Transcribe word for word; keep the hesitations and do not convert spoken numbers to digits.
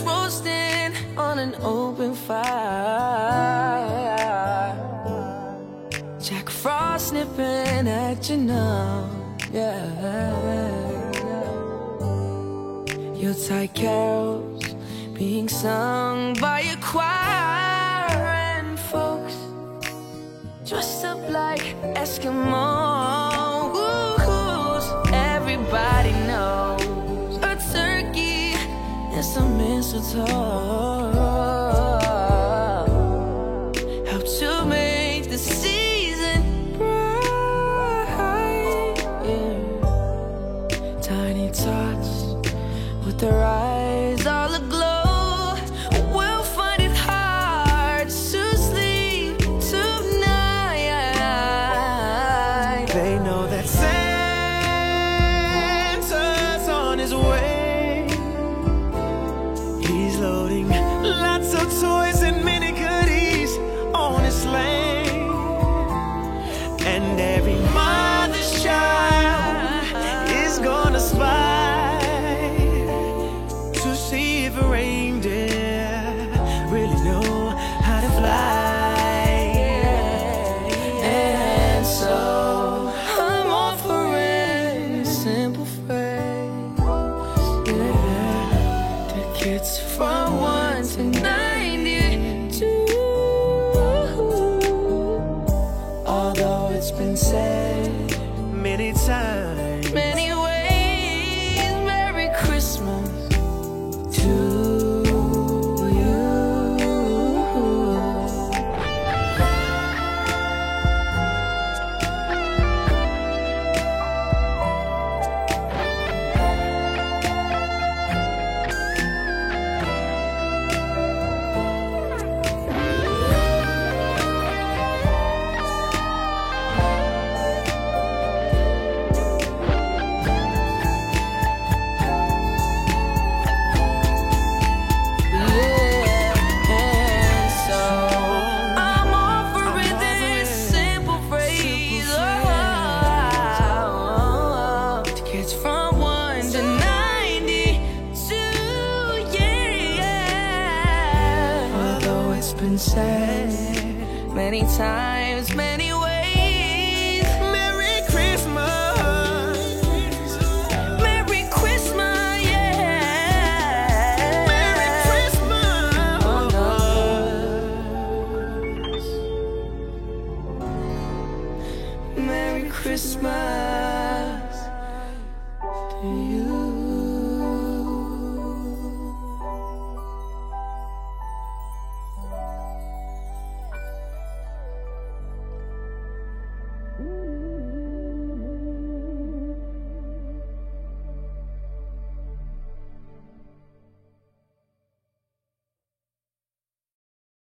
roasting on an open fire. Jack Frost snipping at your nose, yeah. Yuletide carols being sung by a choir, and folks dressed up like Eskimos. Everybody knows a turkey and some mistletoe help to make the season bright, yeah. Tiny tots with their eyes all aglow will find it hard to sleep tonight. They know that Santa's on his way. He's loading lots of toys and many goodies on his sleigh. And every mother's child is gonna spy to see if a reindeer really know how to fly. And so I'm offering a simple phrase, yeah, that gets from one to ninety-two. Although it's been said Many times, many ways, Merry Christmas to you. From one to ninety-two, yeah. Although it's been said many times, many ways, Merry Christmas, Merry Christmas, yeah. Merry Christmas, Merry Christmas.